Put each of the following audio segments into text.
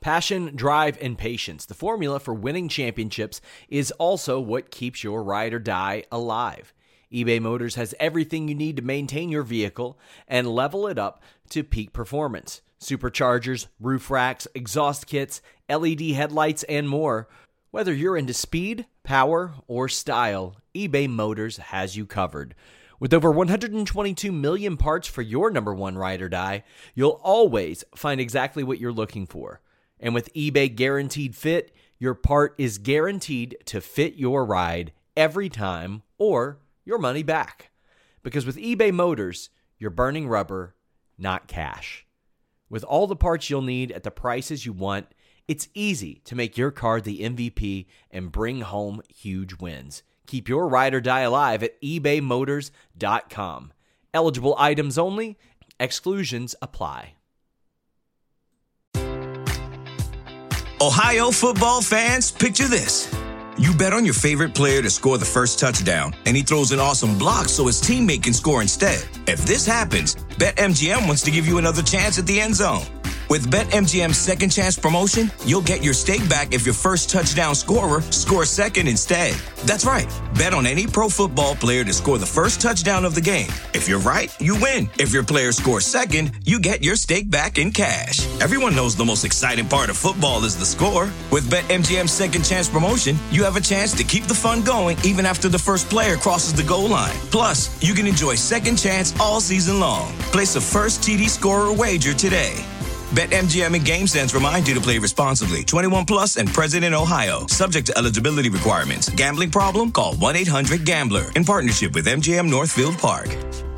Passion, drive, and patience. The formula for winning championships is also what keeps your ride or die alive. eBay Motors has everything you need to maintain your vehicle and level it up to peak performance. Superchargers, roof racks, exhaust kits, LED headlights, and more. Whether you're into speed, power, or style, eBay Motors has you covered. With over 122 million parts for your number one ride or die, you'll always find exactly what you're looking for. And with eBay Guaranteed Fit, your part is guaranteed to fit your ride every time or your money back. Because with eBay Motors, you're burning rubber, not cash. With all the parts you'll need at the prices you want, it's easy to make your car the MVP and bring home huge wins. Keep your ride or die alive at ebaymotors.com. Eligible items only. Exclusions apply. Ohio football fans, picture this. You bet on your favorite player to score the first touchdown, and he throws an awesome block so his teammate can score instead. If this happens, BetMGM wants to give you another chance at the end zone. With BetMGM's second chance promotion, you'll get your stake back if your first touchdown scorer scores second instead. That's right. Bet on any pro football player to score the first touchdown of the game. If you're right, you win. If your player scores second, you get your stake back in cash. Everyone knows the most exciting part of football is the score. With BetMGM's second chance promotion, you have a chance to keep the fun going even after the first player crosses the goal line. Plus, you can enjoy second chance all season long. Place a first TD scorer wager today. BetMGM and GameSense remind you to play responsibly. 21 plus and present in Ohio. Subject to eligibility requirements. Gambling problem? Call 1-800-GAMBLER. In partnership with MGM Northfield Park.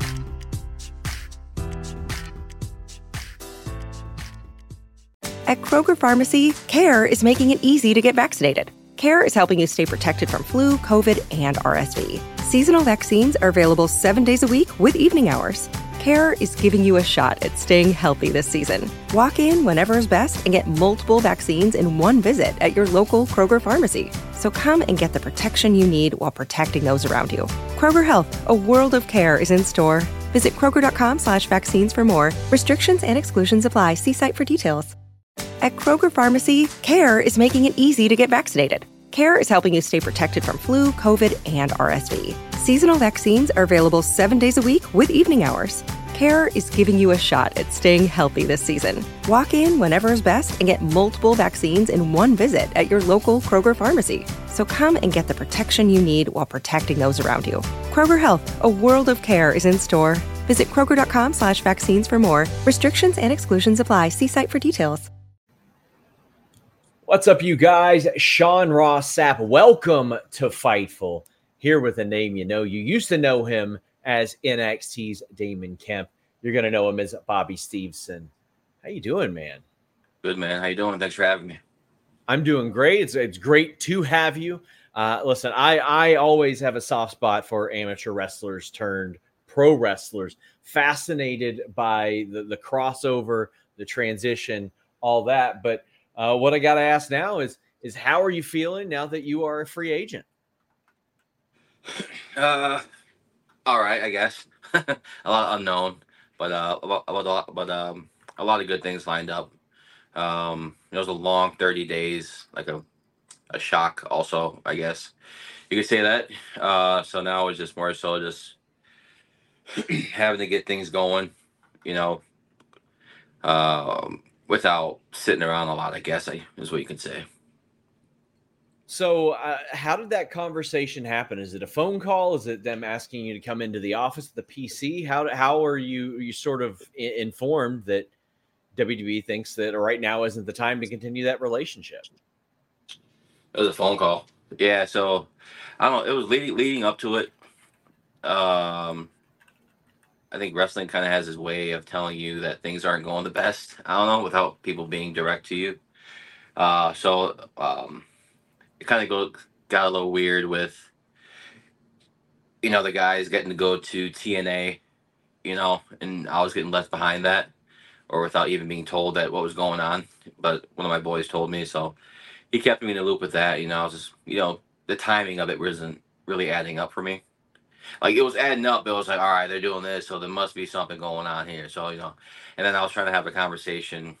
At Kroger Pharmacy, CARE is making it easy to get vaccinated. CARE is helping you stay protected from flu, COVID, and RSV. Seasonal vaccines are available 7 days a week with evening hours. CARE is giving you a shot at staying healthy this season. Walk in whenever is best and get multiple vaccines in one visit at your local Kroger pharmacy. So come and get the protection you need while protecting those around you. Kroger Health, a world of care is in store. Visit Kroger.com/vaccines for more. Restrictions and exclusions apply. See site for details. At Kroger Pharmacy, CARE is making it easy to get vaccinated. CARE is helping you stay protected from flu, COVID, and RSV. Seasonal vaccines are available 7 days a week with evening hours. CARE is giving you a shot at staying healthy this season. Walk in whenever is best and get multiple vaccines in one visit at your local Kroger pharmacy. So come and get the protection you need while protecting those around you. Kroger Health, a world of care is in store. Visit Kroger.com/vaccines for more. Restrictions and exclusions apply. See site for details. What's up, you guys? Sean Ross Sapp. Welcome to Fightful. Here with a name you know. You used to know him as NXT's Damon Kemp. You're going to know him as Bobby Stevenson. How you doing, man? Good, man. How you doing? Thanks for having me. I'm doing great. It's great to have you. Listen, I always have a soft spot for amateur wrestlers turned pro wrestlers. Fascinated by the crossover, the transition, all that. But what I got to ask now is how are you feeling now that you are a free agent? All right, I guess. A lot unknown, but a lot of good things lined up. It was a long 30 days, like a shock also, I guess. You could say that. So now it's just more so just having to get things going, without sitting around a lot, I guess is what you could say. So how did that conversation happen? Is it a phone call? Is it them asking you to come into the office, the PC? How are you sort of informed that WWE thinks that right now isn't the time to continue that relationship? It was a phone call. Yeah, so I don't know. It was leading up to it. I think wrestling kind of has this way of telling you that things aren't going the best. I don't know, without people being direct to you. It kind of got a little weird with, the guys getting to go to TNA, and I was getting left behind that, or without even being told that what was going on. But one of my boys told me, so he kept me in the loop with that. I was just, the timing of it wasn't really adding up for me. Like, it was adding up, but it was like, all right, they're doing this, so there must be something going on here. So, and then I was trying to have a conversation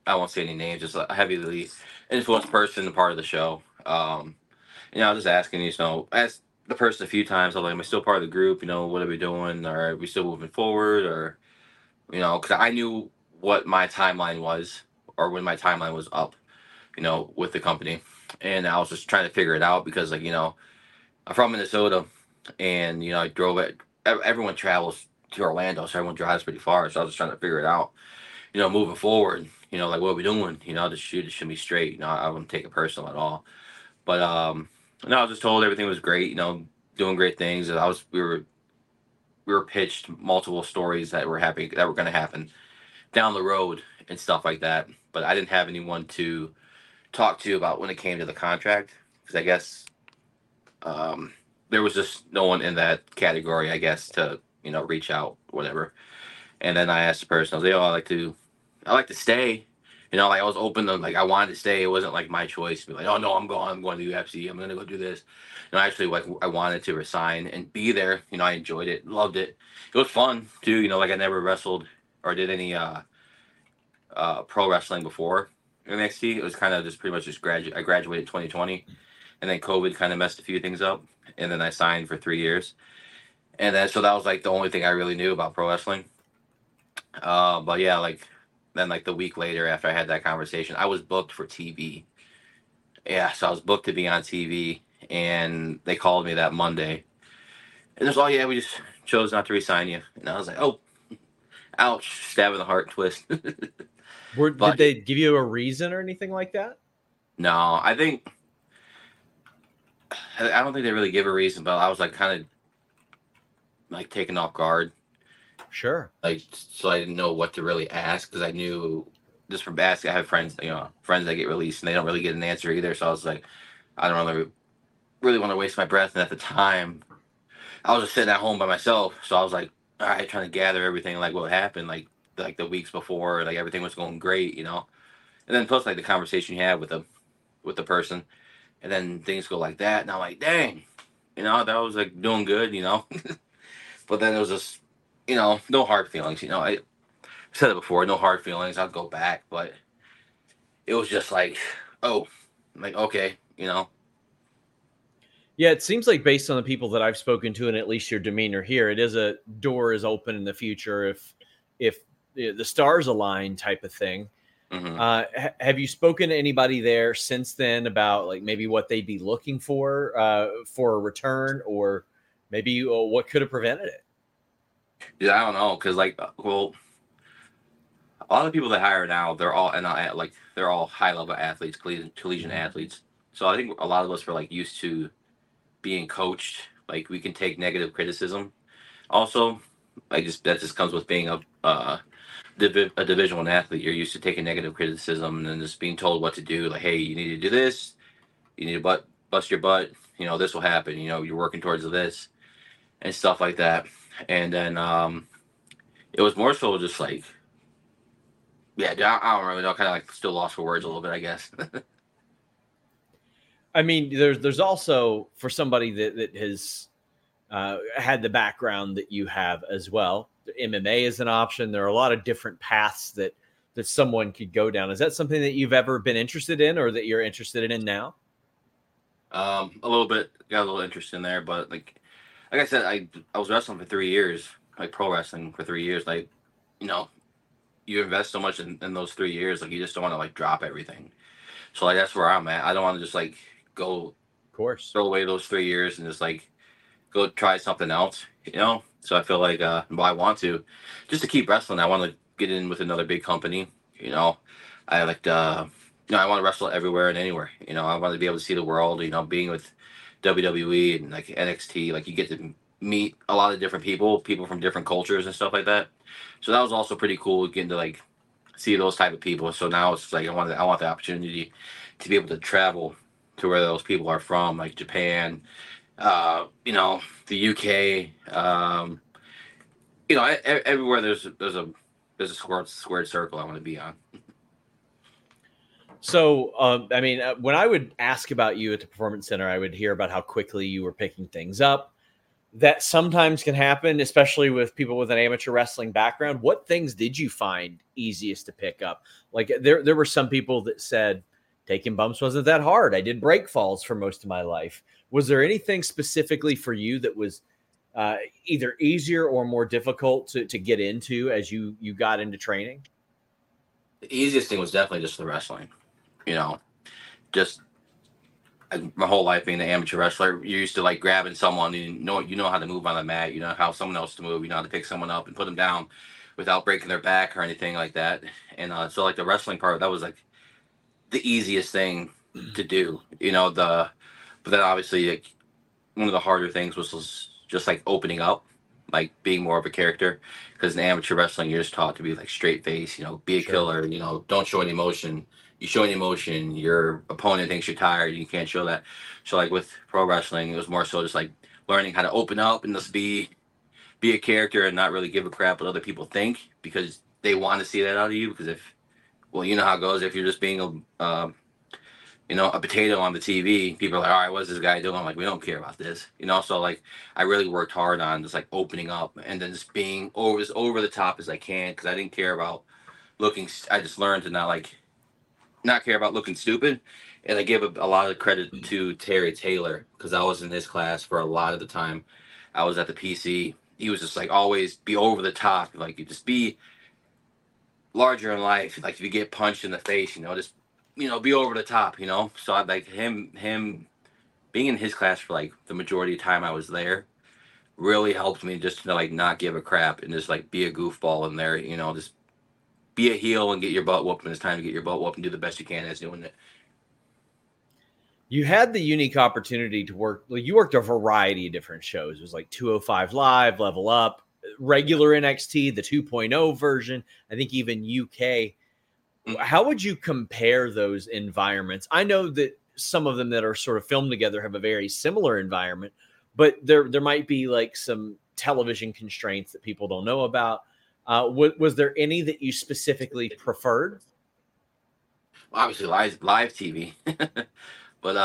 I won't say any names, just a heavily influenced person, part of the show. I was just asking, asked the person a few times. I'm like, am I still part of the group? What are we doing? Or are we still moving forward? Or, because I knew what my timeline was, or when my timeline was up, with the company. And I was just trying to figure it out because, like, I'm from Minnesota, and, I drove it. Everyone travels to Orlando, so everyone drives pretty far. So I was just trying to figure it out, moving forward, like, what are we doing? The shoot, it should be straight. I wouldn't take it personal at all. But no, I was just told everything was great. Doing great things. And we were pitched multiple stories that were going to happen down the road and stuff like that. But I didn't have anyone to talk to about when it came to the contract, because I guess there was just no one in that category, I guess, to reach out, whatever. And then I asked the person, I was like, "Oh, I like to stay." Like, I was open to, like, I wanted to stay. It wasn't like my choice to be like, "Oh no, I'm going to UFC. I'm gonna go do this." Actually, like, I wanted to resign and be there. I enjoyed it, loved it. It was fun too. Like, I never wrestled or did any pro wrestling before NXT. It was kind of just pretty much just I graduated 2020, and then COVID kind of messed a few things up, and then I signed for 3 years, and then so that was like the only thing I really knew about pro wrestling. But yeah, like, then, like, the week later after I had that conversation, I was booked for TV. Yeah, so I was booked to be on TV, and they called me that Monday, and it's, "Oh yeah, we just chose not to resign you." And I was like, "Oh, ouch, stab in the heart, twist." Did they give you a reason or anything like that? No, I don't think they really give a reason, but I was, like, kind of, like, taken off guard. Sure. Like, so I didn't know what to really ask, because I knew just from asking, I have friends, friends that get released and they don't really get an answer either. So I was like, I don't really want to waste my breath. And at the time, I was just sitting at home by myself. So I was like, all right, trying to gather everything, like, what happened, like the weeks before, like, everything was going great, And then plus, like, the conversation you have with the person, and then things go like that, and I'm like, dang, that was, like, doing good, But then it was just, no hard feelings, I said it before, no hard feelings. I'd go back, but it was just like, oh, like, okay, Yeah, it seems like, based on the people that I've spoken to, and at least your demeanor here, it is a door is open in the future if the stars align, type of thing. Mm-hmm. Have you spoken to anybody there since then about, like, maybe what they'd be looking for a return, or maybe what could have prevented it? Yeah, I don't know, because, like, well, a lot of people that hire now, they're all they're all high level athletes, collegiate athletes. So I think a lot of us are, like, used to being coached. Like, we can take negative criticism. Also, like, that just comes with being a Division One athlete. You're used to taking negative criticism and then just being told what to do. Like, hey, you need to do this. You need to bust your butt. This will happen. You're working towards this and stuff like that. And then it was more so just like, yeah, I don't really know. Kind of, like, still lost for words a little bit, I guess. I mean, there's also, for somebody that has had the background that you have as well, MMA is an option. There are a lot of different paths that someone could go down. Is that something that you've ever been interested in, or that you're interested in now? A little bit, got a little interest in there, but like I said, I was wrestling for 3 years, like, pro wrestling for 3 years. Like, you invest so much in those 3 years, like, you just don't want to, like, drop everything. So, like, that's where I'm at. I don't want to just, like, go, Of course, throw away those 3 years and just, like, go try something else. So I feel like, well, I want to, just to keep wrestling. I want to get in with another big company. I like to, I want to wrestle everywhere and anywhere. I want to be able to see the world. Being with WWE and, like, NXT, like, you get to meet a lot of different people from different cultures and stuff like that. So that was also pretty cool, getting to, like, see those type of people. So now it's like, I want the opportunity to be able to travel to where those people are from, like Japan, the UK, everywhere there's a squared circle I want to be on. So, I mean, when I would ask about you at the Performance Center, I would hear about how quickly you were picking things up. that sometimes can happen, especially with people with an amateur wrestling background. What things did you find easiest to pick up? Like there were some people that said taking bumps wasn't that hard. I did break falls for most of my life. Was there anything specifically for you that was either easier or more difficult to get into as you got into training? The easiest thing was definitely just the wrestling. You know, just my whole life being an amateur wrestler, you're used to like grabbing someone. You know how to move on the mat. You know how someone else to move. You know how to pick someone up and put them down without breaking their back or anything like that. And so like the wrestling part, that was like the easiest thing to do. But then obviously like, one of the harder things was just like opening up, like being more of a character. Because in amateur wrestling, you're just taught to be like straight face. Be a Sure. killer. Don't show any emotion. You show any emotion, your opponent thinks you're tired. You can't show that. So like with pro wrestling, it was more so just like learning how to open up and just be a character and not really give a crap what other people think, because they want to see that out of you. Because you know how it goes. If you're just being a potato on the TV, people are like, all right, what's this guy doing? I'm like, we don't care about this. So like I really worked hard on just like opening up and then just being as over the top as I can, because I didn't care about looking. I just learned to not care about looking stupid. And I give a lot of credit to Terry Taylor, because I was in his class for a lot of the time. I was at the PC. He was just like always be over the top, like you just be larger in life. Like if you get punched in the face, just be over the top. So I like him being in his class for like the majority of the time I was there really helped me just to like not give a crap and just like be a goofball in there. Just be a heel and get your butt whooped when it's time to get your butt whooped and do the best you can as doing it. You had the unique opportunity to work. Like you worked a variety of different shows. It was like 205 Live, Level Up, regular NXT, the 2.0 version. I think even UK. How would you compare those environments? I know that some of them that are sort of filmed together have a very similar environment, but there might be like some television constraints that people don't know about. Was there any that you specifically preferred? Obviously live TV. But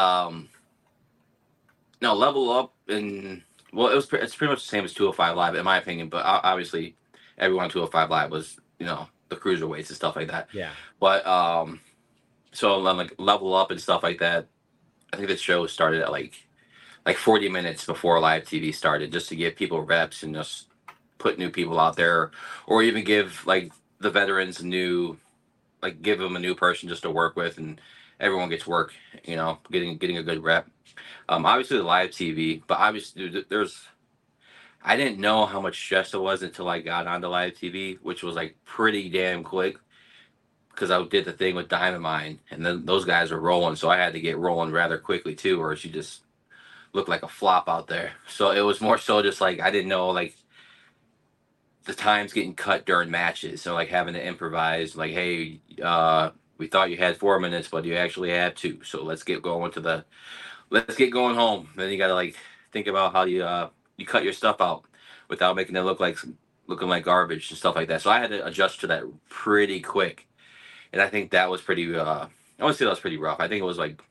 no, Level Up and it's pretty much the same as 205 Live in my opinion. But obviously, everyone on 205 Live was the cruiserweights and stuff like that. Yeah. But so then like Level Up and stuff like that. I think the show started at like 40 minutes before live TV started, just to give people reps and just put new people out there, or even give like the veterans give them a new person just to work with, and everyone gets work, getting a good rep. Obviously the live TV, but obviously I didn't know how much stress it was until I got onto live TV, which was like pretty damn quick, because I did the thing with Diamond Mine, and then those guys were rolling, so I had to get rolling rather quickly too, or she just looked like a flop out there. So it was more so just like I didn't know like the times getting cut during matches, so like having to improvise, like, hey, we thought you had 4 minutes, but you actually had 2. So let's get going home. Then you got to like think about how you cut your stuff out without making it looking like garbage and stuff like that. So I had to adjust to that pretty quick, and I think that was pretty. I would say that was pretty rough. I think it was like.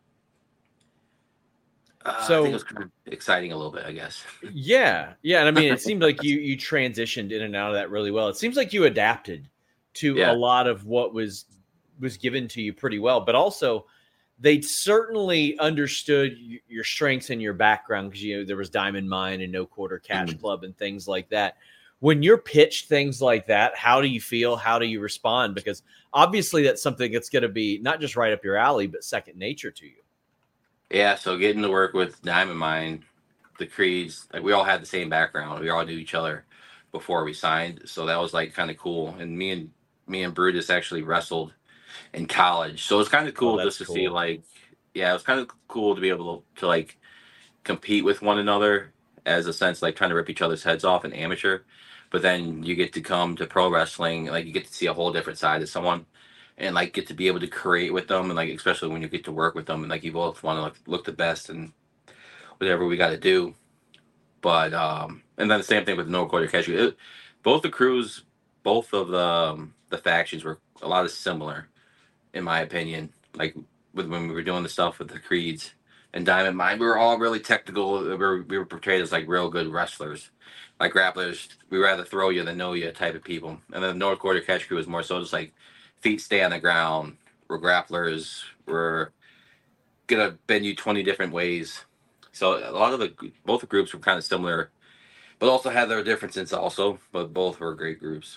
I think it was kind of exciting a little bit, I guess. Yeah. And I mean, it seemed like you transitioned in and out of that really well. It seems like you adapted to a lot of what was given to you pretty well, but also they certainly understood your strengths and your background, because there was Diamond Mine and No Quarter Cash Club and things like that. When you're pitched things like that, how do you feel? How do you respond? Because obviously that's something that's going to be not just right up your alley, but second nature to you. Yeah, so getting to work with Diamond Mine, the Creeds, like we all had the same background. We all knew each other before we signed, so that was like kind of cool. And me and Brutus actually wrestled in college, so it's kind of cool just to see like, it was kind of cool to be able to like compete with one another, as a sense like trying to rip each other's heads off in amateur, but then you get to come to pro wrestling, like you get to see a whole different side of someone, and like get to be able to create with them, and like especially when you get to work with them, and like you both want to like look the best and whatever we got to do. But and then the same thing with No Quarter Cash. Both the crews, both of the factions were a lot of similar, in my opinion. Like when we were doing the stuff with the Creeds, and Diamond Mine. We were all really technical. We were portrayed as like real good wrestlers, like grapplers. We rather throw you than know you type of people. And then the North Quarter Catch Crew was more so just like feet stay on the ground. We're grapplers. We're gonna bend you 20 different ways. So a lot of both the groups were kind of similar, but also had their differences also. But both were great groups.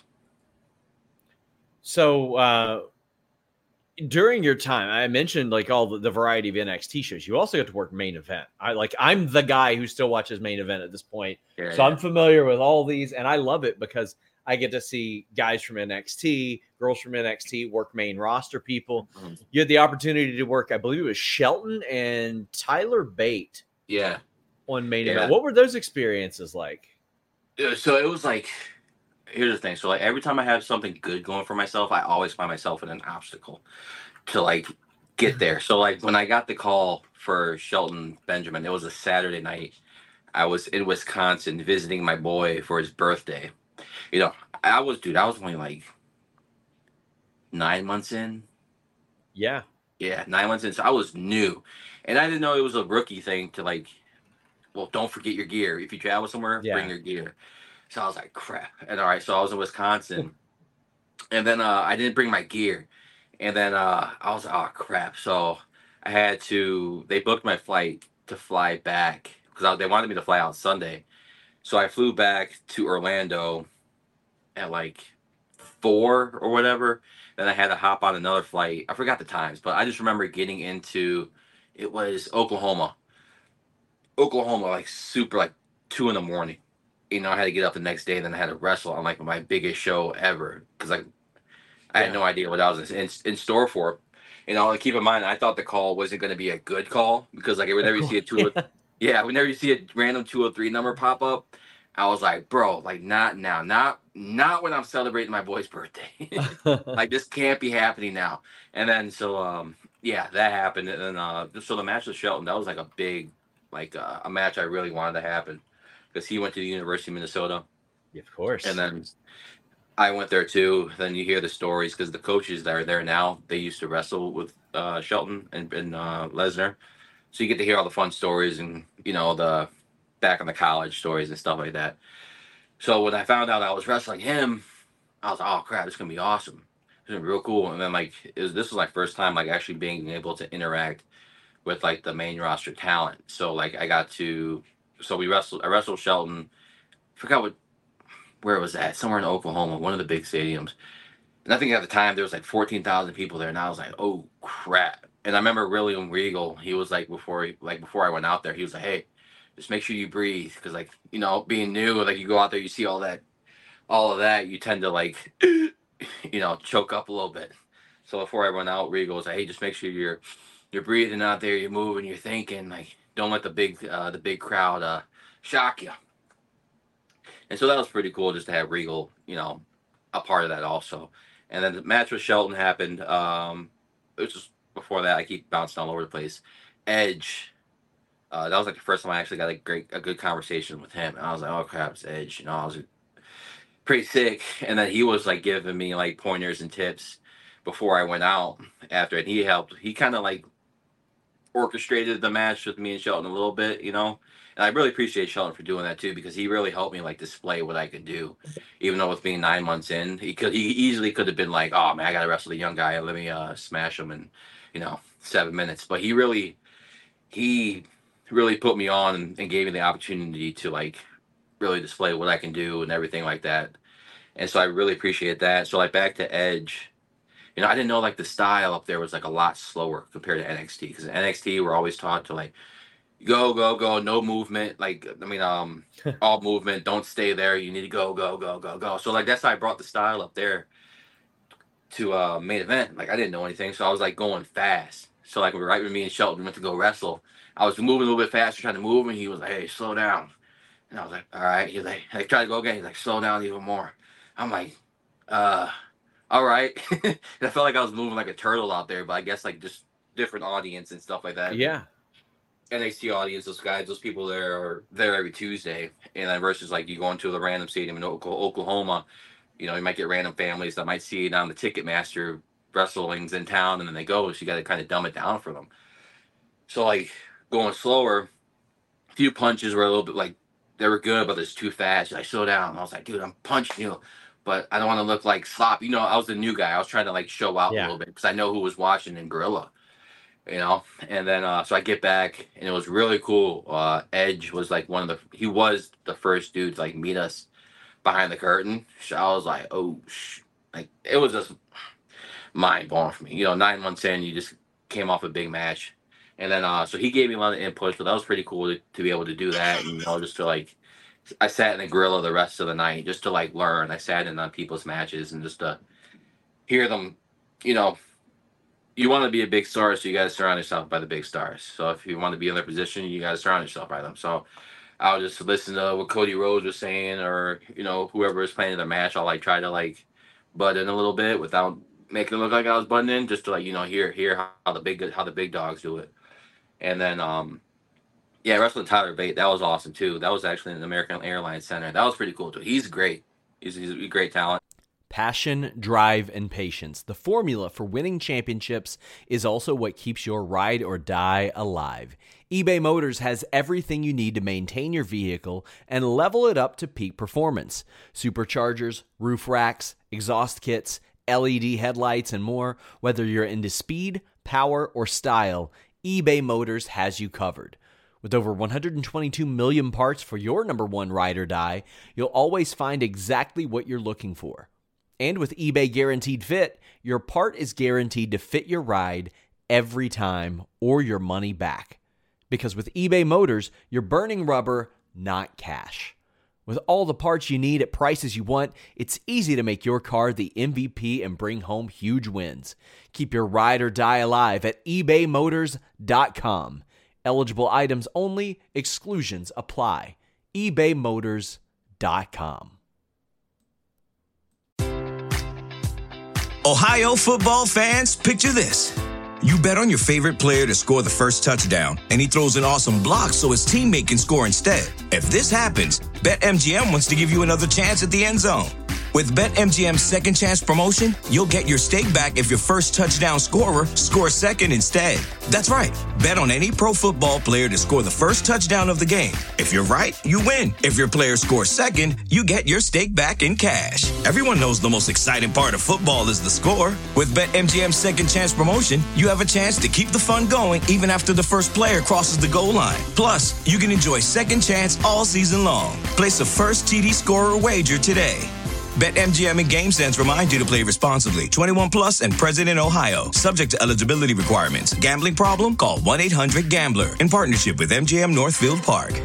So during your time, I mentioned like all the variety of NXT shows. You also got to work Main Event. I'm the guy who still watches Main Event at this point, so I'm familiar with all these, and I love it because I get to see guys from NXT, girls from NXT work main roster people. Mm-hmm. You had the opportunity to work, I believe it was Shelton and Tyler Bate. Yeah. On Main Event. What were those experiences like? So it was like, here's the thing. So like every time I have something good going for myself, I always find myself in an obstacle to like get there. So like when I got the call for Shelton Benjamin, it was a Saturday night. I was in Wisconsin visiting my boy for his birthday. You know, I was only like 9 months in. Yeah. Yeah, 9 months in. So I was new. And I didn't know it was a rookie thing to like, well, don't forget your gear. If you travel somewhere, bring your gear. So I was like, crap. And all right, so I was in Wisconsin. And then I didn't bring my gear. And then I was like, oh, crap. So I had to, they booked my flight to fly back because they wanted me to fly out Sunday. So I flew back to Orlando at like 4 or whatever. Then I had to hop on another flight. I forgot the times, but I just remember getting into, it was Oklahoma, like super like 2 a.m. You know, I had to get up the next day, and then I had to wrestle on like my biggest show ever because like I had no idea what I was in store for. You know, and keep in mind, I thought the call wasn't going to be a good call because like whenever you see whenever you see a random 203 number pop up, I was like, bro, like not now, not when I'm celebrating my boy's birthday. Like this can't be happening now. And then so that happened, and then so the match with Shelton, that was like a big a match I really wanted to happen because he went to the University of Minnesota. Yeah, of course. And then I went there too. Then you hear the stories because the coaches that are there now, they used to wrestle with Shelton and Lesnar. So you get to hear all the fun stories and, you know, the back in the college stories and stuff like that. So when I found out I was wrestling him, I was like, oh crap, it's going to be awesome. It's going to be real cool. And then this was my first time like actually being able to interact with like the main roster talent. So like I wrestled Shelton. I forgot where it was at, somewhere in Oklahoma, one of the big stadiums. And I think at the time there was like 14,000 people there, and I was like, oh crap. And I remember William Regal, he was like before I went out there, he was like, hey, just make sure you breathe, because like, you know, being new, like you go out there, you see all of that, you tend to like you know, choke up a little bit. So before I went out, Regal was like, hey, just make sure you're breathing out there, you're moving, you're thinking, like don't let the big crowd shock you. And so that was pretty cool just to have Regal, you know, a part of that also. And then the match with Shelton happened. It was just before that, I keep bouncing all over the place. Edge. That was like the first time I actually got a good conversation with him. And I was like, oh crap, it's Edge. You know, I was pretty sick. And then he was like giving me like pointers and tips before I went out after it. He kind of like orchestrated the match with me and Shelton a little bit, you know. And I really appreciate Shelton for doing that too, because he really helped me like display what I could do. Even though with being 9 months in, he easily could have been like, oh man, I gotta wrestle the young guy, let me smash him in, you know, 7 minutes. But he really put me on and gave me the opportunity to like really display what I can do and everything like that. And so I really appreciate that. So like back to Edge, you know, I didn't know like the style up there was like a lot slower compared to NXT, because NXT we're always taught to like go, go, go, no movement. Like, I mean, all movement, don't stay there. You need to go, go, go, go, go. So like that's how I brought the style up there to Main Event. Like I didn't know anything, so I was like going fast. So like right when me and Shelton went to go wrestle, I was moving a little bit faster, trying to move, and he was like, hey, slow down. And I was like, all right. He's like, I tried to go again. He's like, slow down even more. I'm like, all right. And I felt like I was moving like a turtle out there, but I guess like just different audience and stuff like that. Yeah. NXT audience, those people there are there every Tuesday. And then versus like you go into the random stadium in Oklahoma, you know, you might get random families that might see it on the Ticketmaster wrestling's in town, and then they go. So you got to kind of dumb it down for them. So like going slower. A few punches were a little bit like they were good, but it's too fast. I slowed down. And I was like, dude, I'm punching you, but I don't want to look like sloppy. I was the new guy. I was trying to like show out a Yeah. little bit because I know who was watching in Gorilla. And then so I get back and it was really cool. Edge was like he was the first dude to like meet us behind the curtain. So I was like, oh, like it was just mind blowing for me. 9 months in, you just came off a big match, and then so he gave me a lot of input, so that was pretty cool to be able to do that, and just to like, I sat in the Gorilla the rest of the night just to like learn. I sat in on people's matches and just to hear them. You know, you want to be a big star, so you got to surround yourself by the big stars. So if you want to be in their position, you got to surround yourself by them. So I'll just listen to what Cody Rhodes was saying, or whoever was playing the match. I'll like try to like butt in a little bit without making it look like I was butting in, just to like hear how the big dogs do it. And then yeah, wrestling Tyler Bate, that was awesome too. That was actually in the American Airlines Center. That was pretty cool too. He's great. He's a great talent. Passion, drive, and patience. The formula for winning championships is also what keeps your ride or die alive. eBay Motors has everything you need to maintain your vehicle and level it up to peak performance. Superchargers, roof racks, exhaust kits, LED headlights, and more. Whether you're into speed, power, or style, eBay Motors has you covered. With over 122 million parts for your number one ride or die, you'll always find exactly what you're looking for. And with eBay Guaranteed Fit, your part is guaranteed to fit your ride every time or your money back. Because with eBay Motors, you're burning rubber, not cash. With all the parts you need at prices you want, it's easy to make your car the MVP and bring home huge wins. Keep your ride or die alive at ebaymotors.com. Eligible items only, exclusions apply. ebaymotors.com. Ohio football fans, picture this. You bet on your favorite player to score the first touchdown, and he throws an awesome block so his teammate can score instead. If this happens, BetMGM wants to give you another chance at the end zone. With BetMGM's second chance promotion, you'll get your stake back if your first touchdown scorer scores second instead. That's right. Bet on any pro football player to score the first touchdown of the game. If you're right, you win. If your player scores second, you get your stake back in cash. Everyone knows the most exciting part of football is the score. With BetMGM's second chance promotion, you have a chance to keep the fun going even after the first player crosses the goal line. Plus, you can enjoy second chance all season long. Place a first TD scorer wager today. BetMGM and GameSense remind you to play responsibly. 21 plus and present in Ohio. Subject to eligibility requirements. Gambling problem? Call 1-800-GAMBLER. In partnership with MGM Northfield Park.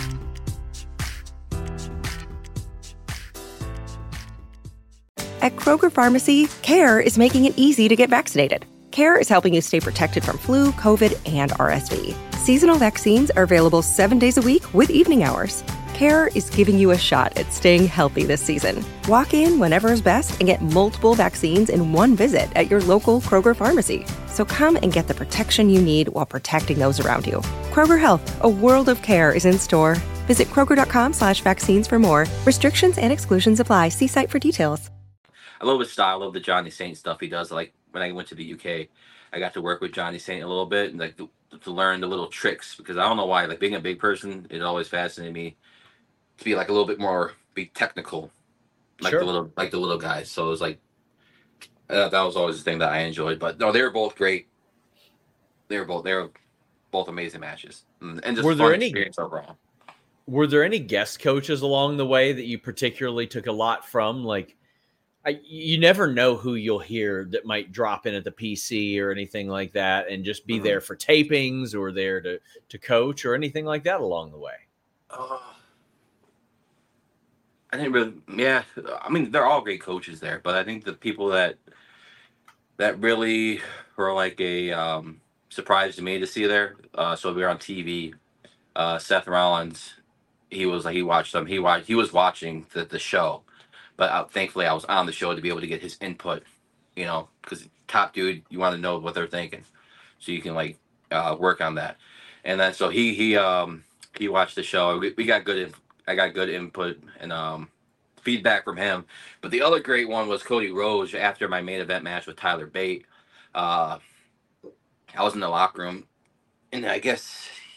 At Kroger Pharmacy, CARE is making it easy to get vaccinated. CARE is helping you stay protected from flu, COVID, and RSV. Seasonal vaccines are available 7 days a week with evening hours. CARE is giving you a shot at staying healthy this season. Walk in whenever is best and get multiple vaccines in one visit at your local Kroger pharmacy. So come and get the protection you need while protecting those around you. Kroger Health, a world of care is in store. Visit Kroger.com/vaccines for more. Restrictions and exclusions apply. See site for details. I love his style. I love the Johnny Saint stuff he does. Like when I went to the UK, I got to work with Johnny Saint a little bit and like to learn the little tricks, because I don't know why, like being a big person, it always fascinated me to be like a little bit more be technical, like Sure. the little guys. So it was like that was always the thing that I enjoyed. But no, they were both great. They were both amazing matches, and just Were there fun any- experience overall. Were there any guest coaches along the way that you particularly took a lot from? Like, you never know who you'll hear that might drop in at the PC or anything like that, and just be there for tapings or there to coach or anything like that along the way. I didn't really, yeah. I mean, they're all great coaches there, but I think the people that really were like a surprise to me to see there. So we were on TV. Seth Rollins, he was watching the show, but thankfully I was on the show to be able to get his input. Because top dude, you want to know what they're thinking, so you can like work on that. And then so he watched the show. We got good. I got good input and feedback from him. But the other great one was Cody Rhodes after my main event match with Tyler Bate. I was in the locker room, and I guess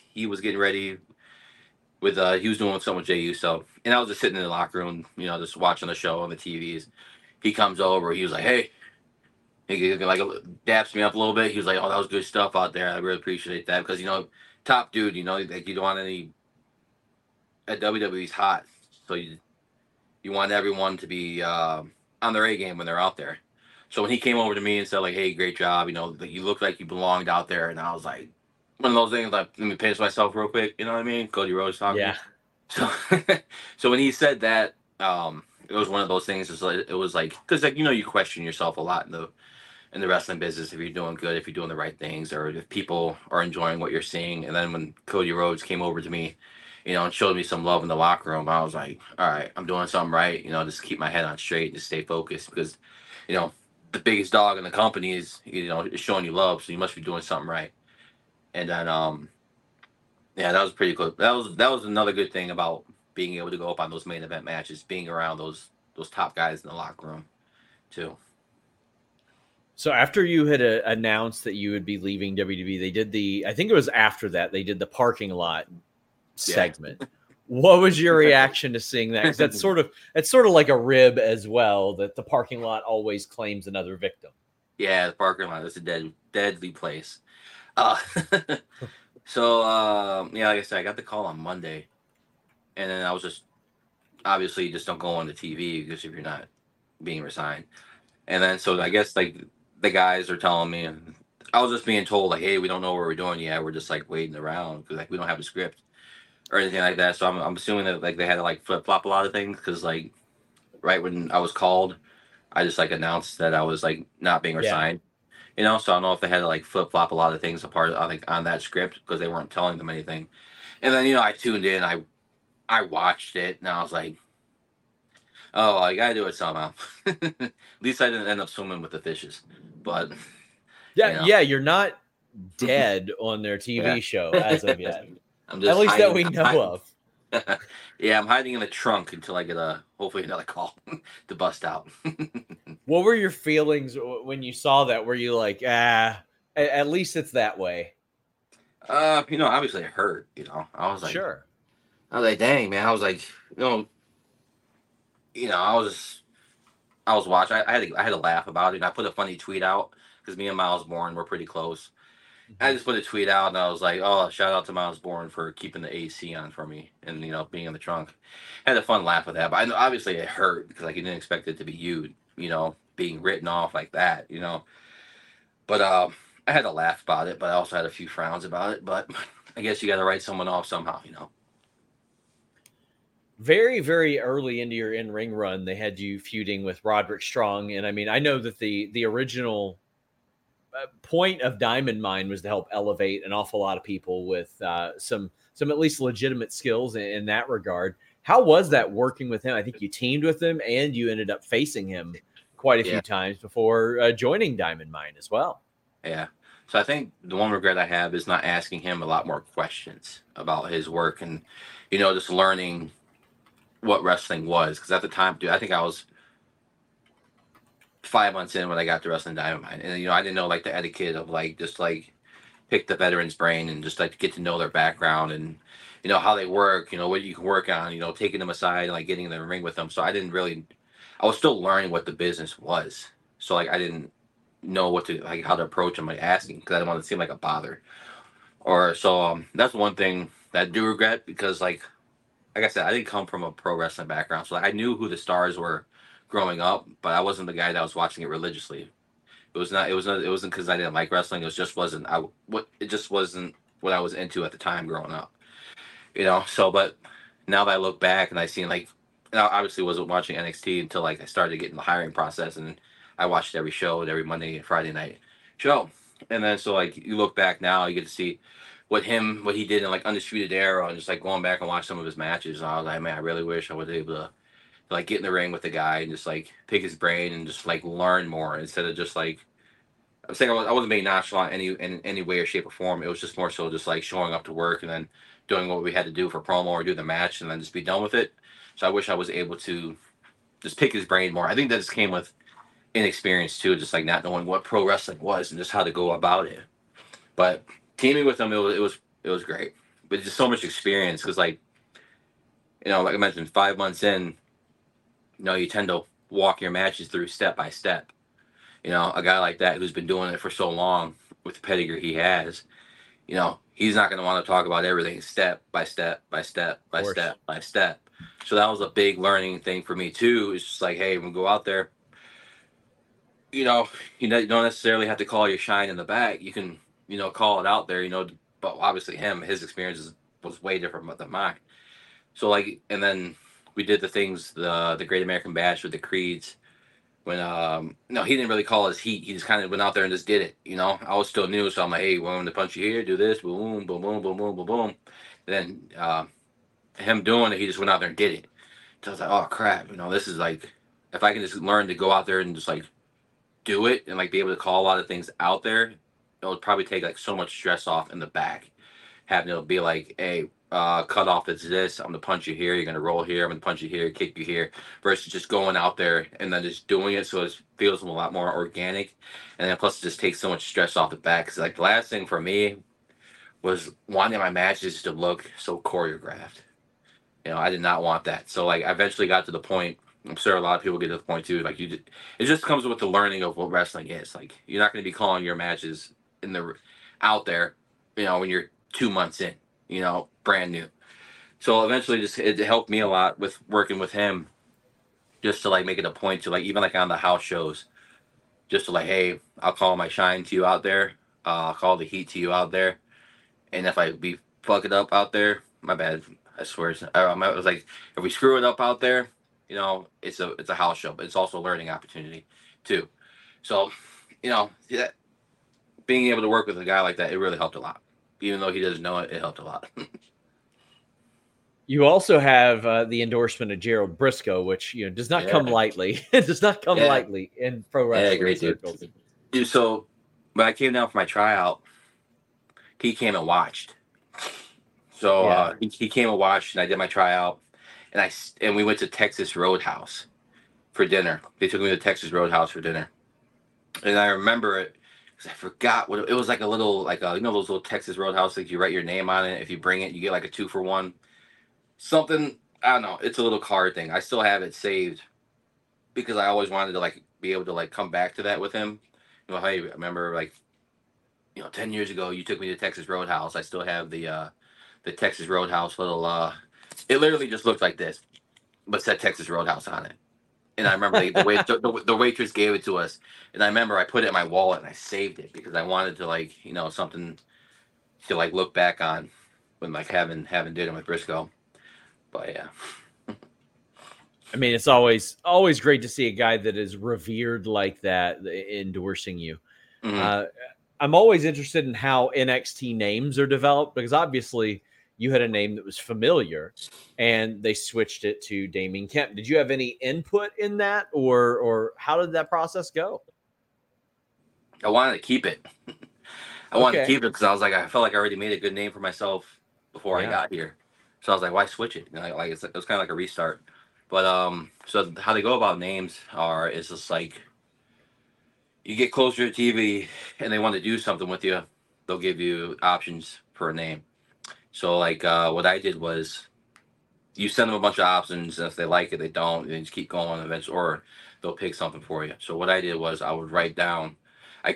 he was getting ready with he was doing something with Jey Uso, and I was just sitting in the locker room, just watching the show on the TVs. He comes over, he was like, "Hey," he like daps me up a little bit. He was like, "Oh, that was good stuff out there. I really appreciate that because top dude, like you don't want any at WWE's hot, so you want everyone to be on their A game when they're out there." So when he came over to me and said like, "Hey, great job," like you looked like you belonged out there, and I was like, one of those things like, let me pinch myself real quick. You know what I mean? Cody Rhodes talking. Yeah. So, so when he said that, it was one of those things. It was like because like you question yourself a lot in the wrestling business if you're doing good, if you're doing the right things, or if people are enjoying what you're seeing. And then when Cody Rhodes came over to me, and showed me some love in the locker room, I was like, all right, I'm doing something right. Just keep my head on straight, just stay focused because, the biggest dog in the company is showing you love, so you must be doing something right. And then yeah, that was pretty cool. That was another good thing about being able to go up on those main event matches, being around those top guys in the locker room too. So after you had announced that you would be leaving WWE, they did I think it was after that, they did the parking lot segment. What was your reaction to seeing that? Because that's sort of like a rib as well, that the parking lot always claims another victim. Yeah, the parking lot is a deadly place. So yeah, like I said, I got the call on Monday, and then I was just obviously you just don't go on the TV because if you're not being resigned. And then so I guess like the guys are telling me, and I was just being told like, hey, we don't know what we're doing yet. We're just like waiting around because like we don't have a script or anything like that. So I'm assuming that like they had to like flip flop a lot of things because like right when I was called, I just like announced that I was like not being resigned. So I don't know if they had to like flip flop a lot of things apart on that script because they weren't telling them anything. And then I tuned in, I watched it, and I was like, oh, I gotta do it somehow. At least I didn't end up swimming with the fishes, but yeah, you're not dead on their TV show as of yet. I'm just at least that we know of. Yeah, I'm hiding in the trunk until I get hopefully another call to bust out. What were your feelings when you saw that? Were you like, at least it's that way? Obviously it hurt. I was like, sure. I was like, dang, man. I was like, I was watching. I had to laugh about it. And I put a funny tweet out because me and Miles Bourne were pretty close. I just put a tweet out and I was like, oh, shout out to Miles Bourne for keeping the AC on for me and, being in the trunk. I had a fun laugh with that. But I know obviously it hurt because like you didn't expect it to be you, being written off like that, But I had to laugh about it, but I also had a few frowns about it. But I guess you got to write someone off somehow, Very, very early into your in-ring run, they had you feuding with Roderick Strong. And I mean, I know that the original point of Diamond Mine was to help elevate an awful lot of people with some at least legitimate skills in that regard. How was that working with him? I think you teamed with him and you ended up facing him quite a few times before joining Diamond Mine as well. Yeah. So I think the one regret I have is not asking him a lot more questions about his work and, just learning what wrestling was. Because at the time, dude, I think I was 5 months in when I got to Wrestling Diamond Mine. And, I didn't know like the etiquette of like, just like pick the veteran's brain and just like get to know their background and, how they work, what you can work on, taking them aside and like getting in the ring with them. So I was still learning what the business was. So like, I didn't know how to approach them, like asking, because I didn't want to seem like a bother. So that's one thing that I do regret because like I said, I didn't come from a pro wrestling background. So like, I knew who the stars were growing up, but I wasn't the guy that was watching it religiously. It wasn't because I didn't like wrestling. It just wasn't what I was into at the time growing up. So but now that I look back and I seen like, and I obviously wasn't watching NXT until like I started getting the hiring process, and I watched every show and every Monday and Friday night show. And then so like you look back now, you get to see what he did in like Undisputed Era and just like going back and watch some of his matches. And I was like, man, I really wish I was able to like get in the ring with the guy and just like pick his brain and just like learn more instead of just like I'm saying I wasn't being nonchalant in any way or shape or form. It was just more so just like showing up to work and then doing what we had to do for promo or do the match and then just be done with it. So I wish I was able to just pick his brain more. I think that just came with inexperience too, just like not knowing what pro wrestling was and just how to go about it. But teaming with him, it was great. with just so much experience. Because like like I mentioned, 5 months in, you tend to walk your matches through step by step. A guy like that who's been doing it for so long with the pedigree he has, he's not going to want to talk about everything step by step by step by step by step. So that was a big learning thing for me too. It's just like, hey, when we go out there, you don't necessarily have to call your shine in the back. You can, call it out there, but obviously his experience was way different than mine. So like, and then we did the things, the Great American Bash with the creeds. When no, he didn't really call his heat. He just kind of went out there and just did it. I was still new, so I'm like, hey, want to punch you here, do this, boom, boom, boom, boom, boom, boom, boom. And then him doing it, he just went out there and did it. So I was like, oh crap, this is like, if I can just learn to go out there and just like do it and like be able to call a lot of things out there, it would probably take like so much stress off in the back. Having to be like, hey, cut off is this. I'm gonna punch you here. You're gonna roll here. I'm gonna punch you here, kick you here. Versus just going out there and then just doing it, so it feels a lot more organic. And then plus it just takes so much stress off the back. Because like the last thing for me was wanting my matches to look so choreographed. I did not want that. So like I eventually got to the point. I'm sure a lot of people get to the point too. Like it just comes with the learning of what wrestling is. Like you're not going to be calling your matches out there, when you're 2 months in, brand new. So eventually it helped me a lot with working with him, just to like make it a point to like, even like on the house shows, just to like, hey, I'll call my shine to you out there. I'll call the heat to you out there. And if I be fuck it up out there, my bad. I swear. I was like, if we screw it up out there, it's a house show, but it's also a learning opportunity too. So, yeah, being able to work with a guy like that, it really helped a lot. Even though he doesn't know it, it helped a lot. You also have the endorsement of Gerald Briscoe, which does not come lightly. It does not come lightly in pro wrestling circles. Dude, so when I came down for my tryout, he came and watched. So he came and watched, and I did my tryout, and we went to Texas Roadhouse for dinner. They took me to Texas Roadhouse for dinner, and I remember it because I forgot what it was like. A little like those little Texas Roadhouse things. You write your name on it. If you bring it, you get like a 2-for-1. Something, I don't know. It's a little card thing. I still have it saved because I always wanted to like be able to like come back to that with him. Hey, I remember like 10 years ago you took me to Texas Roadhouse. I still have the Texas Roadhouse little it literally just looked like this, but said Texas Roadhouse on it. And I remember the waitress gave it to us, and I remember I put it in my wallet and I saved it because I wanted to like something to like look back on when like having dinner with Briscoe. But yeah. I mean, it's always great to see a guy that is revered like that endorsing you. Mm-hmm. I'm always interested in how NXT names are developed because obviously you had a name that was familiar and they switched it to Damien Kemp. Did you have any input in that or how did that process go? I wanted to keep it. I wanted to keep it because I felt like I already made a good name for myself before I got here. So I was like, why switch it? Like it was kind of like a restart. But so how they go about names is just like you get closer to TV and they want to do something with you, they'll give you options for a name. So like what I did was you send them a bunch of options, and if they like it, they don't, and they just keep going eventually, or they'll pick something for you. So what I did was I would write down, I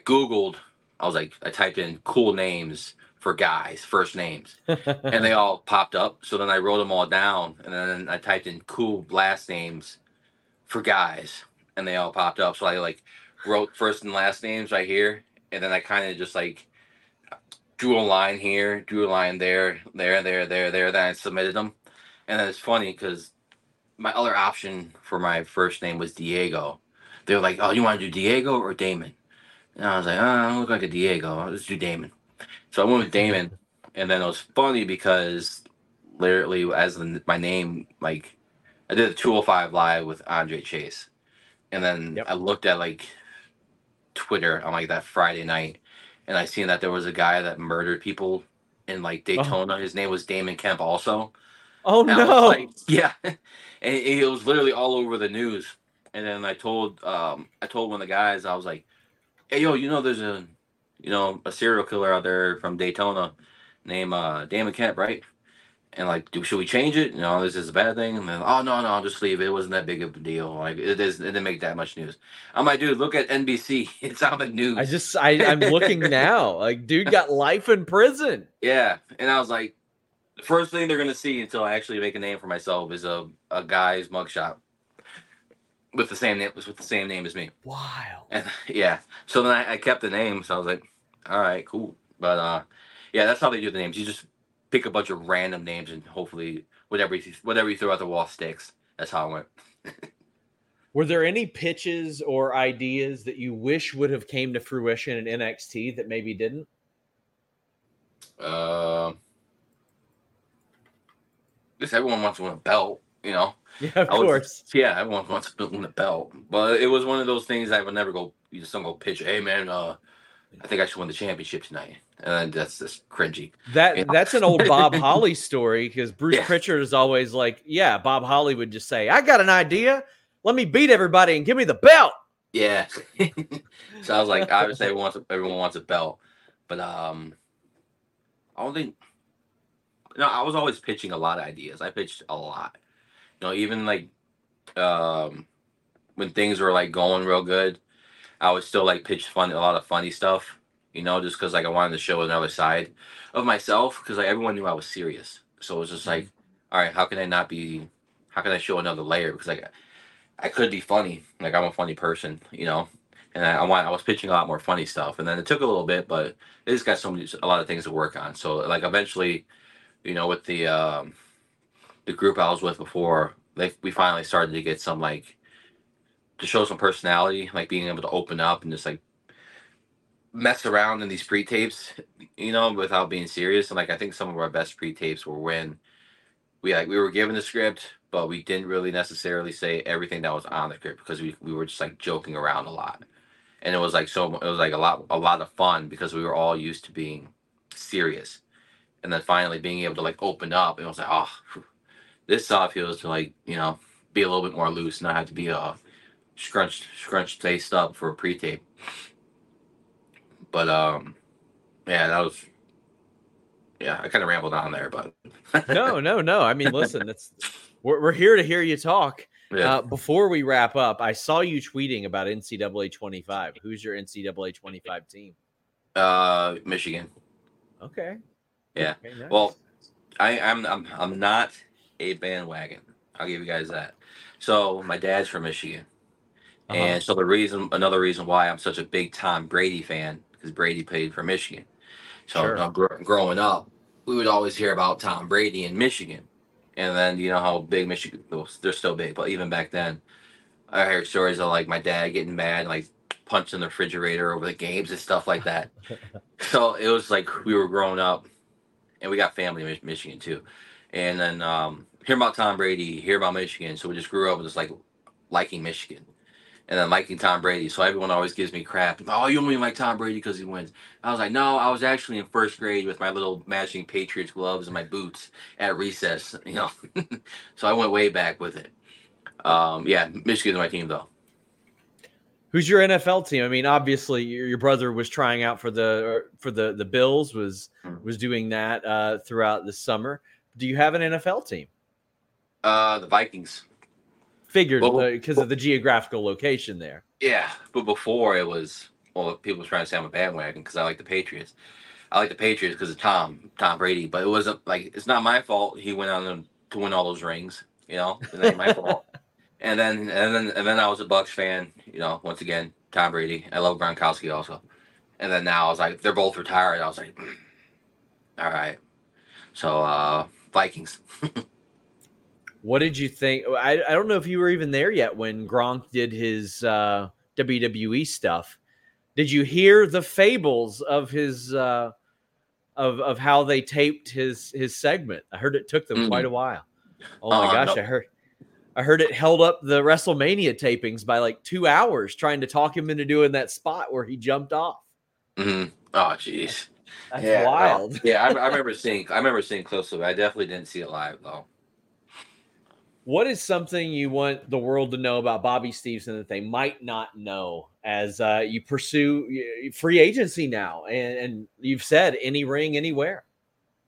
typed in cool names for guys, first names, and they all popped up. So then I wrote them all down, and then I typed in cool last names for guys, and they all popped up. So I like wrote first and last names right here, and then I kind of just like drew a line here, drew a line there. Then I submitted them, and then it's funny because my other option for my first name was Diego. They were like, "Oh, you want to do Diego or Damon?" And I was like, "Oh, I look like a Diego. Let's do Damon." So I went with Damon, and then it was funny because literally as my name, like I did a 205 live with Andre Chase, and then I looked at like Twitter on like that Friday night, and I seen that there was a guy that murdered people in like Daytona. His name was Damon Kemp also. Oh and no! Like, yeah, and it was literally all over the news. And then I told one of the guys, I was like, "Hey, yo, there's a serial killer out there from Daytona, name Damon Kemp, right? And like, should we change it? This is a bad thing. And then, oh no, no, just leave it. It wasn't that big of a deal. Like it didn't make that much news. I'm like, dude, look at NBC. It's not the news. I'm looking now. Like, dude got life in prison. Yeah, and I was like, the first thing they're gonna see until I actually make a name for myself is a guy's mugshot with the same name as me. Wow. And yeah, so then I kept the name. So I was like, all right, cool. But yeah, that's how they do the names. You just pick a bunch of random names and hopefully whatever you throw out the wall sticks. That's how it went. Were there any pitches or ideas that you wish would have came to fruition in NXT that maybe didn't? Guess everyone wants to win a belt, Yeah, of course. Yeah, everyone wants to win a belt. But it was one of those things I would never go. You just don't go pitch. Hey man, I think I should win the championship tonight. And that's just cringy. That's an old Bob Holly story because Bruce Pritchard is always like, yeah, Bob Holly would just say, I got an idea. Let me beat everybody and give me the belt. Yeah. So I was like, obviously everyone wants a belt. But I don't think I was always pitching a lot of ideas. I pitched a lot. Even like when things were like going real good, I would still like pitch a lot of funny stuff, just because like I wanted to show another side of myself because like everyone knew I was serious. So it was just like, all right, how can I show another layer? Because like I could be funny, like I'm a funny person, and I was pitching a lot more funny stuff, and then it took a little bit, but it just got a lot of things to work on. So like eventually, with the group I was with before, like we finally started to get some like to show some personality, like being able to open up and just like mess around in these pre-tapes, without being serious. And like I think some of our best pre-tapes were when we were given the script, but we didn't really necessarily say everything that was on the script because we were just like joking around a lot. And it was like a lot of fun because we were all used to being serious. And then finally being able to like open up, and it was like, oh, this stuff feels to like, be a little bit more loose, not have to be scrunched faced up for a pre-tape. But yeah, I kind of rambled on there, but no. I mean, listen, we're here to hear you talk. Yeah. Before we wrap up, I saw you tweeting about NCAA 25. Who's your NCAA 25 team? Michigan. Okay. Yeah. Okay, nice. Well, I'm not a bandwagon. I'll give you guys that. So my dad's from Michigan. Uh-huh. And so another reason why I'm such a big Tom Brady fan, because Brady played for Michigan. So sure. Growing up, we would always hear about Tom Brady in Michigan. And then you know how big Michigan, they're still big, but even back then, I heard stories of like my dad getting mad, like punching the refrigerator over the games and stuff like that. So it was like we were growing up, and we got family in Michigan too. And then hear about Tom Brady, hear about Michigan. So we just grew up just like liking Michigan. And then liking Tom Brady. So everyone always gives me crap. Oh, you only like Tom Brady because he wins. I was like, no, I was actually in first grade with my little matching Patriots gloves and my boots at recess, So I went way back with it. Yeah, Michigan's my team, though. Who's your NFL team? I mean, obviously, your brother was trying out for the Bills, was doing that throughout the summer. Do you have an NFL team? The Vikings. Figured because of the geographical location there. Yeah, but before it was, people were trying to say I'm a bandwagon because I like the Patriots. I like the Patriots because of Tom Brady, but it wasn't like it's not my fault he went on to win all those rings. It ain't my fault. And then I was a Bucs fan. Once again, Tom Brady. I love Gronkowski also. And then now I was like, they're both retired. I was like, all right. So Vikings. What did you think? I don't know if you were even there yet when Gronk did his WWE stuff. Did you hear the fables of his of how they taped his segment? I heard it took them quite a while. Oh my gosh, no. I heard it held up the WrestleMania tapings by like 2 hours trying to talk him into doing that spot where he jumped off. Mm-hmm. Oh jeez, that's wild. Yeah, I remember seeing clips of it. I definitely didn't see it live though. What is something you want the world to know about Bobby Stevenson that they might not know as you pursue free agency now? And you've said any ring, anywhere.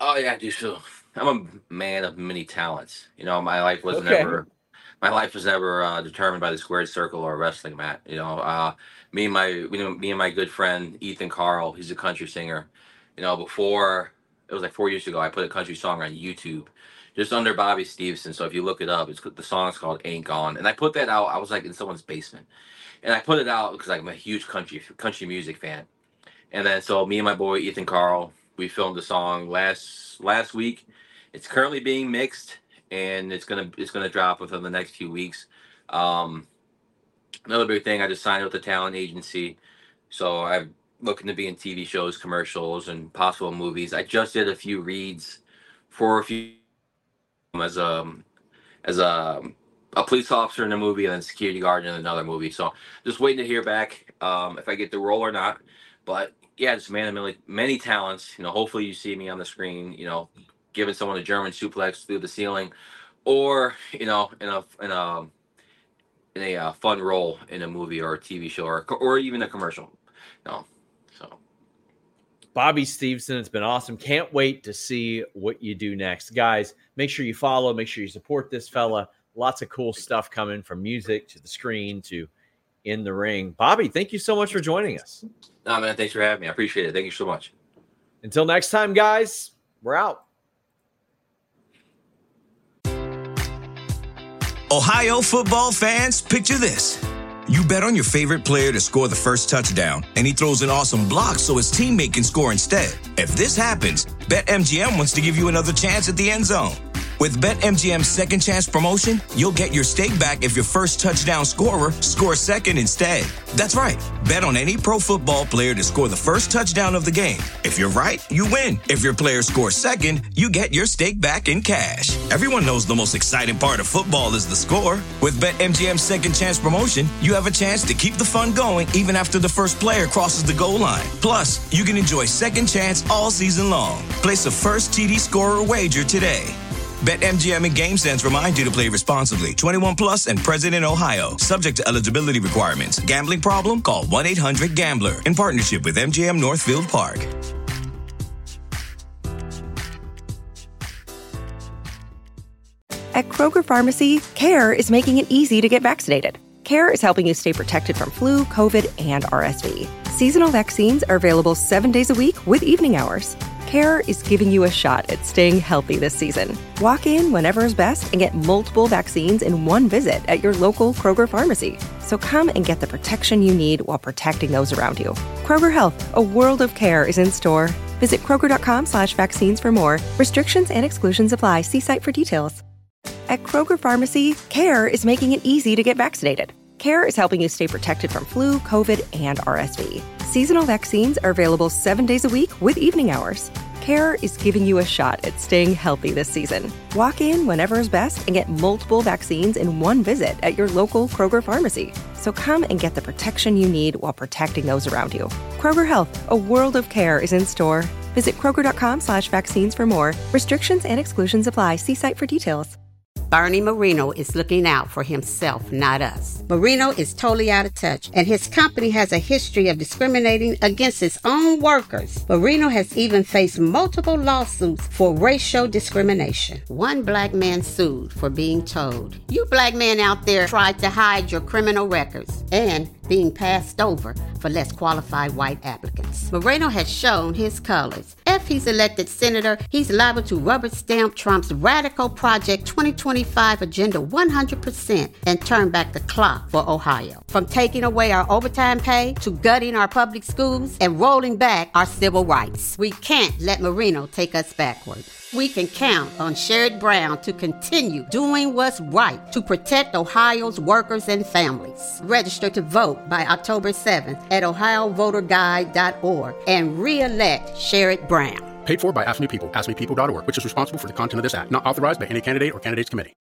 Oh yeah, I do too. I'm a man of many talents. Okay. My life was never determined by the squared circle or a wrestling mat. Me and my good friend Ethan Carl, he's a country singer. Before it was like 4 years ago, I put a country song on YouTube, just under Bobby Stevenson. So if you look it up, the song's called "Ain't Gone," and I put that out. I was like in someone's basement, and I put it out because I'm a huge country music fan. And then so me and my boy Ethan Carl, we filmed the song last week. It's currently being mixed, and it's gonna drop within the next few weeks. Um, Another big thing, I just signed with a talent agency, so I'm looking to be in TV shows, commercials, and possible movies. I just did a few reads for a few as a police officer in a movie and then security guard in another movie. So just waiting to hear back if I get the role or not. But yeah, just man of many talents. Hopefully you see me on the screen. Giving someone a German suplex through the ceiling, or in a fun role in a movie or a TV show or even a commercial. No, so Bobby Stevenson, it's been awesome. Can't wait to see what you do next. Guys, make sure you follow, make sure you support this fella. Lots of cool stuff coming from music to the screen to in the ring. Bobby, thank you so much for joining us. no man, thanks for having me. I appreciate it. Thank you so much. Until next time, guys, we're out. Ohio football fans, picture this. You bet on your favorite player to score the first touchdown, and he throws an awesome block so his teammate can score instead. If this happens, BetMGM wants to give you another chance at the end zone. With BetMGM's second chance promotion, you'll get your stake back if your first touchdown scorer scores second instead. That's right. Bet on any pro football player to score the first touchdown of the game. If you're right, you win. If your player scores second, you get your stake back in cash. Everyone knows the most exciting part of football is the score. With BetMGM's second chance promotion, you have a chance to keep the fun going even after the first player crosses the goal line. Plus, you can enjoy second chance all season long. Place a first TD scorer wager today. BetMGM and GameSense remind you to play responsibly. 21 plus and present in Ohio. Subject to eligibility requirements. Gambling problem? Call 1-800-GAMBLER. In partnership with MGM Northfield Park. At Kroger Pharmacy, CARE is making it easy to get vaccinated. CARE is helping you stay protected from flu, COVID, and RSV. Seasonal vaccines are available 7 days a week with evening hours. CARE is giving you a shot at staying healthy this season. Walk in whenever is best and get multiple vaccines in one visit at your local Kroger pharmacy. So come and get the protection you need while protecting those around you. Kroger Health, a world of care is in store. Visit Kroger.com/vaccines for more. Restrictions and exclusions apply. See site for details. At Kroger Pharmacy, CARE is making it easy to get vaccinated. CARE is helping you stay protected from flu, COVID, and RSV. Seasonal vaccines are available 7 days a week with evening hours. CARE is giving you a shot at staying healthy this season. Walk in whenever is best and get multiple vaccines in one visit at your local Kroger pharmacy. So come and get the protection you need while protecting those around you. Kroger Health, a world of care is in store. Visit Kroger.com/vaccines for more. Restrictions and exclusions apply. See site for details. Bernie Marino is looking out for himself, not us. Marino is totally out of touch, and his company has a history of discriminating against its own workers. Marino has even faced multiple lawsuits for racial discrimination. One black man sued for being told, "You black men out there tried to hide your criminal records," and being passed over for less qualified white applicants. Moreno has shown his colors. If he's elected senator, he's liable to rubber stamp Trump's Radical Project 2025 agenda 100% and turn back the clock for Ohio. From taking away our overtime pay to gutting our public schools and rolling back our civil rights. We can't let Marino take us backward. We can count on Sherrod Brown to continue doing what's right to protect Ohio's workers and families. Register to vote by October 7th at ohiovoterguide.org and re-elect Sherrod Brown. Paid for by AFSCME People, AFSCMEPeople.org, which is responsible for the content of this act. Not authorized by any candidate or candidates committee.